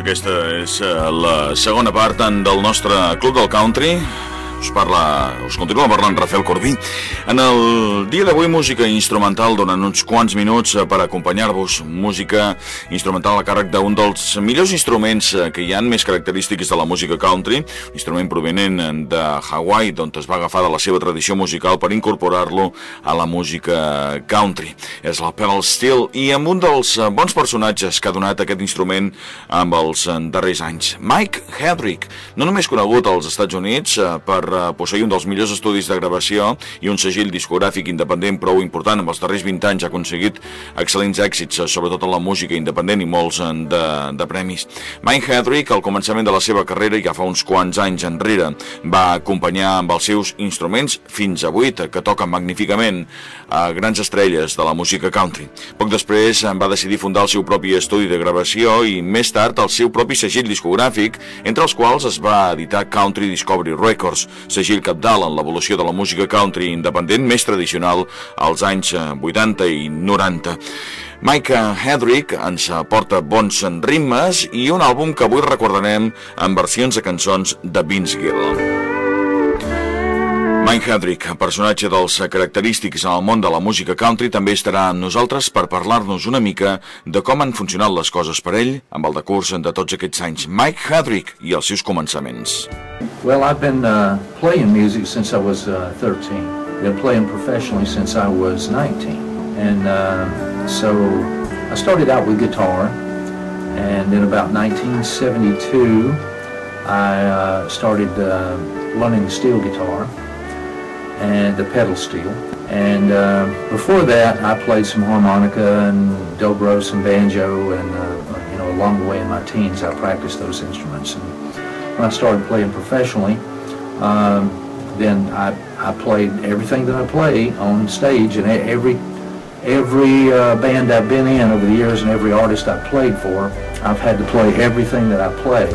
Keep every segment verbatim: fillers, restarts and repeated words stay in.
Aquesta és la segona part del nostre Club del Country. Us parla, us continua parlant Rafael Corbí. En el dia d'avui, música instrumental, donant uns quants minuts per acompanyar-vos. Música instrumental a càrrec d'un dels millors instruments que hi ha, més característics de la música country, un instrument provenent de Hawaii, d'on es va agafar de la seva tradició musical per incorporar-lo a la música country. És la pedal steel, i amb un dels bons personatges que ha donat aquest instrument amb els darrers anys, Mike Headrick, no només conegut als Estats Units per posseir un dels millors estudis de gravació i un segell discogràfic independent prou important. Amb els darrers vint anys ha aconseguit excel·lents èxits, sobretot en la música independent, i molts de, de premis. Mike Headrick, al començament de la seva carrera, ja fa uns quants anys enrere, va acompanyar amb els seus instruments fins a vuit, que toquen magníficament a grans estrelles de la música country. Poc després va decidir fundar el seu propi estudi de gravació i més tard el seu propi segell discogràfic, entre els quals es va editar Country Discovery Records, segell cabdal en l'evolució de la música country independent més tradicional als anys vuitanta i noranta. Mike Headrick ens aporta bons ritmes i un àlbum que avui recordarem en versions de cançons de Vince Gill. Mike Headrick, personatge dels característics en el món de la música country, també estarà amb nosaltres per parlar-nos una mica de com han funcionat les coses per ell amb el decurs de tots aquests anys. Mike Headrick i els seus començaments. Well, I've been uh, playing music since I was uh, thirteen. Been playing professionally since I was nineteen. And uh, so I started out with guitar, and in about nineteen seventy-two I uh, started uh, learning the steel guitar and the pedal steel. And uh, before that I played some harmonica and dobro, some banjo, and uh, you know, along the way in my teens I practiced those instruments. And when I started playing professionally, um, then I, I played everything that I play on stage, and every every uh, band I've been in over the years and every artist I've played for, I've had to play everything that I play.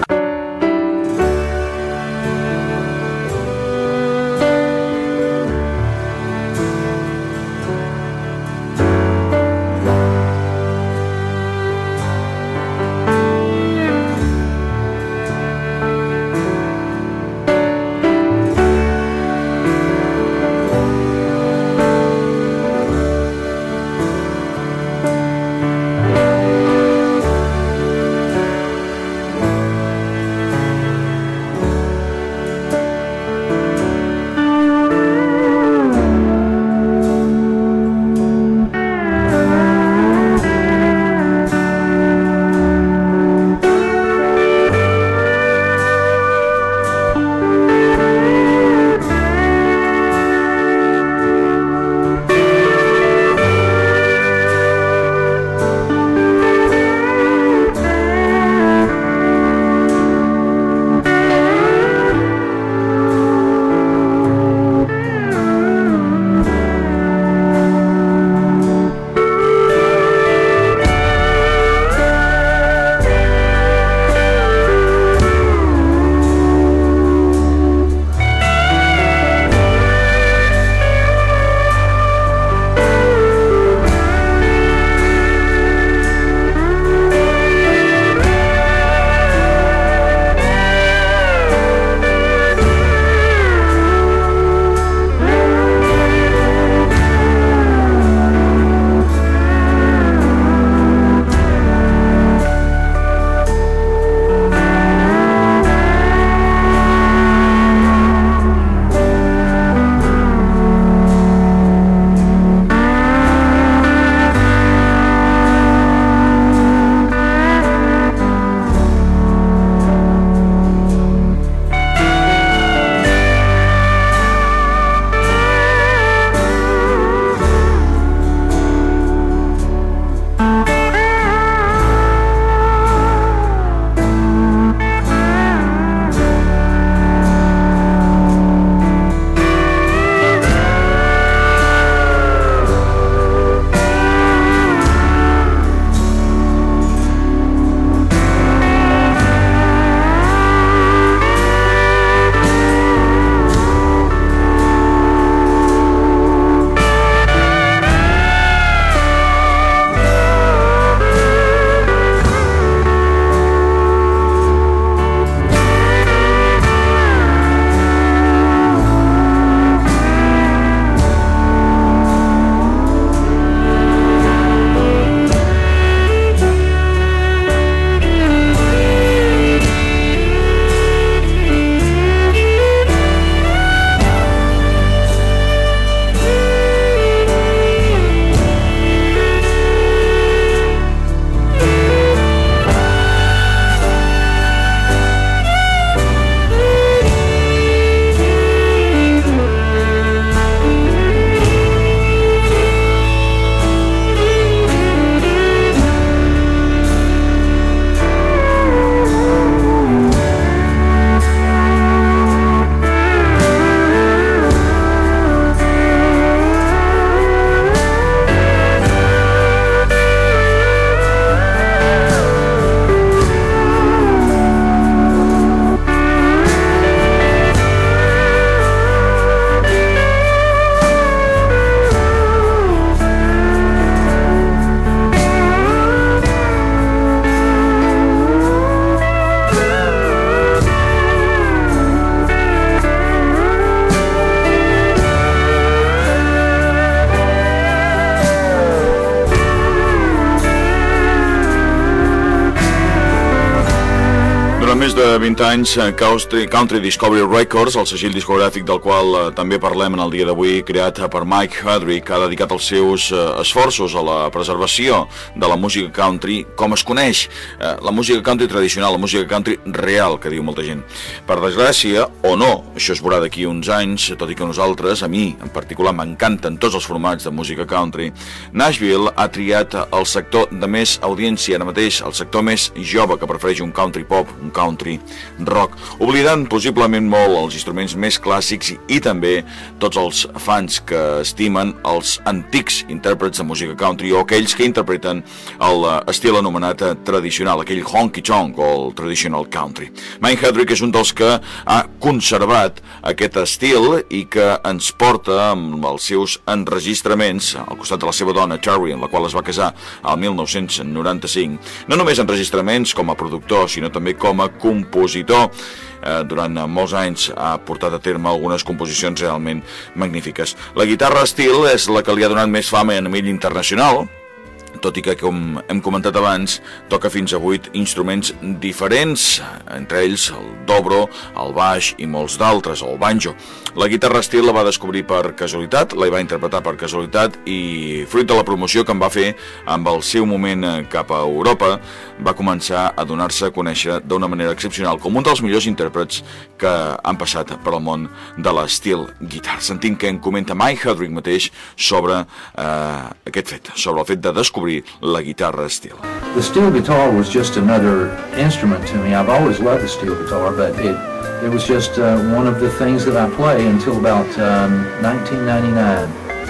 vint anys, Country, Country Discovery Records, el segell discogràfic del qual eh, també parlem en el dia d'avui, creat per Mike Hedrick, ha dedicat els seus eh, esforços a la preservació de la música country com es coneix, eh, la música country tradicional, la música country real, que diu molta gent. Per desgràcia, o no, això es veurà d'aquí uns anys, tot i que nosaltres, a mi en particular, m'encanten tots els formats de música country, Nashville ha triat el sector de més audiència ara mateix, el sector més jove que prefereix un country pop, un country rock, oblidant possiblement molt els instruments més clàssics i també tots els fans que estimen els antics intèrprets de música country o aquells que interpreten l'estil anomenat tradicional, aquell honky-tonk o el traditional country. Mike Hedrick és un dels que ha conservat aquest estil i que ens porta amb els seus enregistraments al costat de la seva dona Terry, amb la qual es va casar al mil nou-cents noranta-cinc, no només enregistraments com a productor, sinó també com a compositor. Eh, durant molts anys ha portat a terme algunes composicions realment magnífiques. La guitarra steel és la que li ha donat més fama a nivell internacional, tot i que, com hem comentat abans, toca fins a vuit instruments diferents, entre ells el dobro, el baix i molts d'altres, el banjo. La guitarra steel la va descobrir per casualitat, la va interpretar per casualitat i, fruit de la promoció que en va fer amb el seu moment cap a Europa, va començar a donar-se a conèixer d'una manera excepcional com un dels millors intèrprets que han passat per al món de la steel guitar. Sentim que en comenta Mike Hedrick mateix sobre eh, aquest fet, sobre el fet de descobrir la guitarra steel. The steel guitar was just another instrument to me. I've always loved the steel guitar, but it it was just uh, one of the things that I play until about um, nineteen ninety-nine.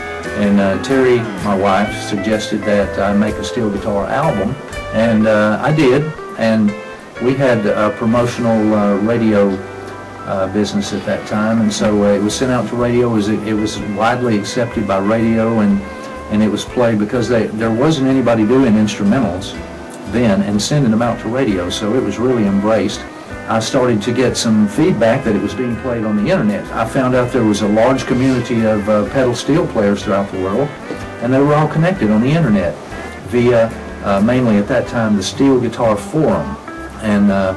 And uh, Terry, my wife, suggested that I make a steel guitar album, and uh, I did. And we had a promotional uh, radio uh, business at that time, and so uh, it was sent out to radio. It was, it was widely accepted by radio, and and it was played because they, there wasn't anybody doing instrumentals then and sending them out to radio, so it was really embraced. I started to get some feedback that it was being played on the internet. I found out there was a large community of uh, pedal steel players throughout the world, and they were all connected on the internet via, uh, mainly at that time, the Steel Guitar Forum. And uh,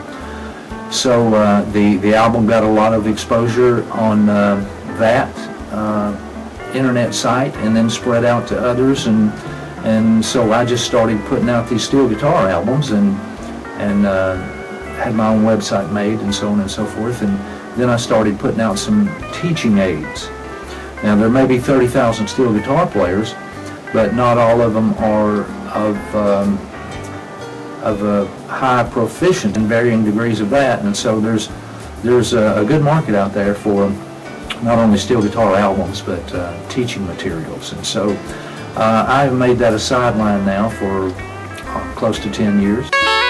so uh, the, the album got a lot of exposure on uh, that uh, internet site and then spread out to others, and and so I just started putting out these steel guitar albums and and uh, had my own website made and so on and so forth, and then I started putting out some teaching aids. Now there may be thirty thousand steel guitar players, but not all of them are of um, of a high proficient in varying degrees of that, and so there's there's a, a good market out there for not only steel guitar albums, but uh, teaching materials. And so uh, I've made that a sideline now for uh, close to ten years.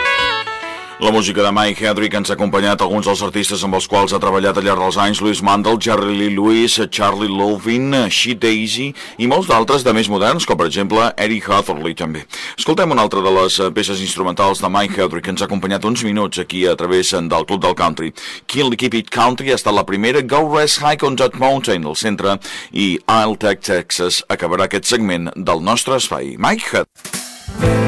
La música de Mike Hedrick ens ha acompanyat alguns dels artistes amb els quals ha treballat al llarg dels anys: Louis Mandel, Jerry Lee Lewis, Charlie Lovin, She Daisy i molts d'altres de més moderns, com per exemple Eric Hatherley també. Escoltem una altra de les peces instrumentals de Mike Hedrick que ens ha acompanyat uns minuts aquí a través del Club del Country. Kill Keep It Country ha estat la primera, Go Rest High on That Mountain al centre, i I'll Take Texas acabarà aquest segment del nostre espai. Mike Hedrick.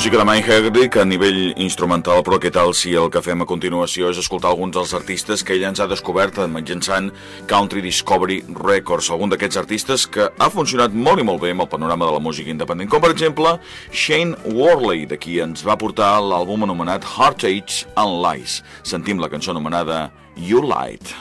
música de Mike Hegrick a nivell instrumental, però què tal si el que fem a continuació és escoltar alguns dels artistes que ella ens ha descobert mitjançant Country Discovery Records, algun d'aquests artistes que ha funcionat molt i molt bé amb el panorama de la música independent, com per exemple Shane Worley, de qui ens va portar l'àlbum anomenat Heartaches and Lies. Sentim la cançó anomenada You Lied.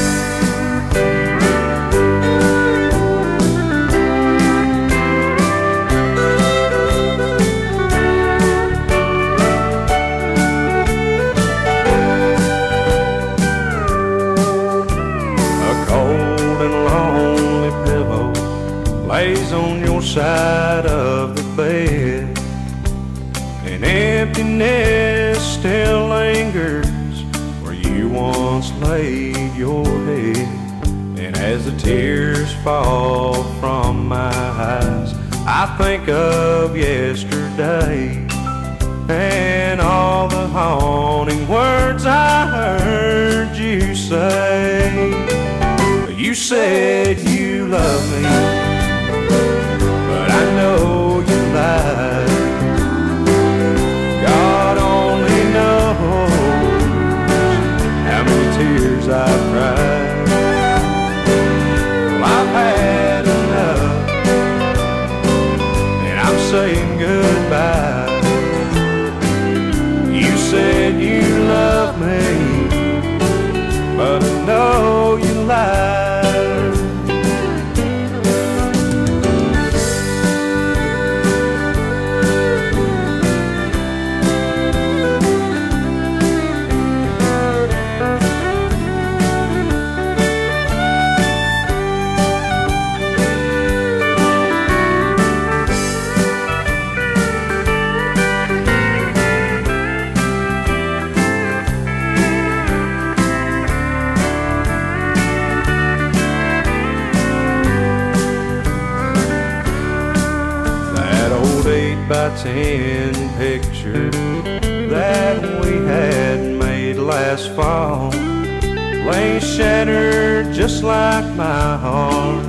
Lays on your side of the bed, and emptiness still lingers where you once laid your head. And as the tears fall from my eyes, I think of yesterday and all the haunting words I heard you say. You said you love me, I know you lied. God only knows how many tears I've cried. Well, I've had enough, and I'm saying goodbye. You said you love me, but I know you lied. By ten picture that we had made last fall lay shattered just like my heart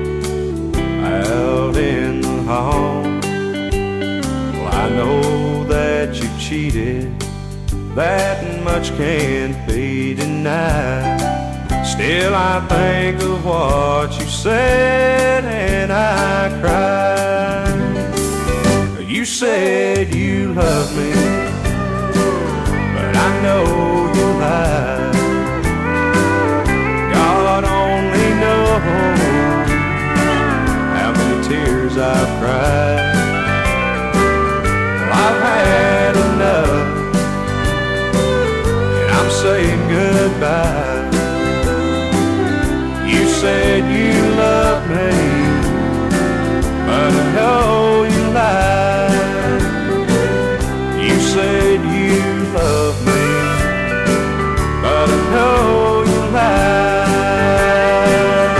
out in the hall. Well, I know that you cheated, that much can't be denied. Still I think of what you said and I cried. You said you love me, but I know you lied. God only knows how many tears I've cried. Well, I've had enough, and I'm saying goodbye. You said you love me, but I know you lied. You said you love me, but I know you lied.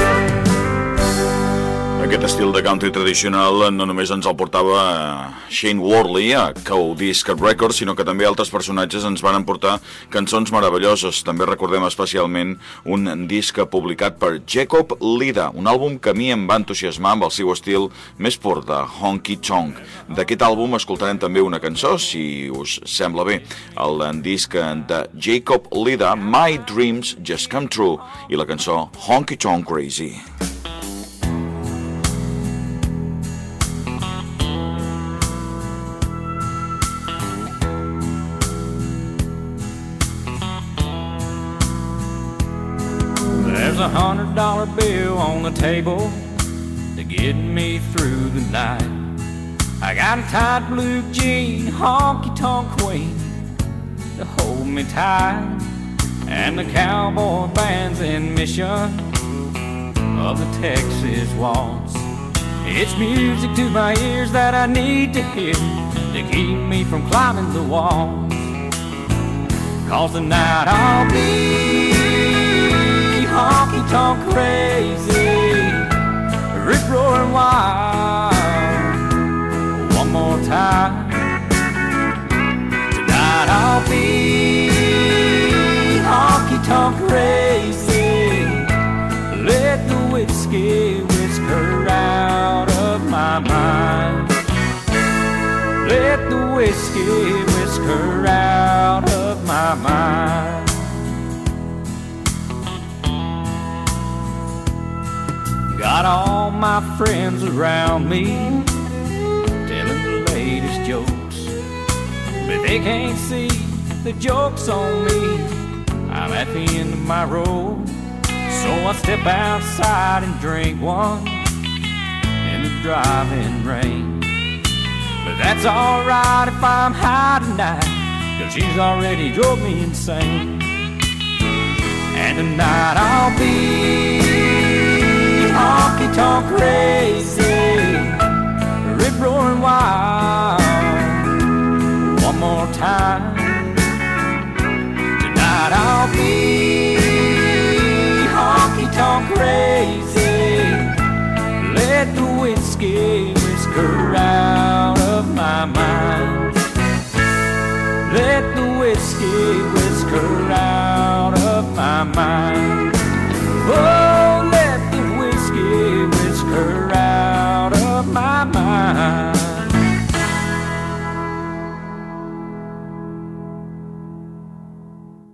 Aquest estil de country tradicional no només ens el portava Shane Worley a Cow-Disc Records, sinó que també altres personatges ens van portar cançons meravelloses. També recordem especialment un disc publicat per Jacob Lida, un àlbum que a mi em va entusiasmar amb el seu estil més pur de honky tonk. D'aquest àlbum escoltarem també una cançó, si us sembla bé, el disc de Jacob Lida, My Dreams Just Come True, i la cançó Honky Tonk Crazy. There's a hundred dollar bill on the table to get me through the night. I got a tight blue jean, honky-tonk queen to hold me tight, and the cowboy band's in mission of the Texas waltz. It's music to my ears that I need to hear to keep me from climbing the walls. 'Cause tonight I'll be honky-tonk crazy, rip-roaring wild. One more time, tonight I'll be honky-tonk crazy. Let the whiskey whisker out of my mind. Let the whiskey my mind. Got all my friends around me telling the latest jokes, but they can't see the joke's on me. I'm at the end of my road, so I step outside and drink one in the driving rain. But that's alright if I'm high tonight, 'cause she's already drove me insane. And tonight I'll be honky-tonk crazy, rip-roaring wild. One more time. Tonight I'll be honky-tonk crazy. Let the whiskey whisker out of my mind. Let the whiskey whisker out of my mind.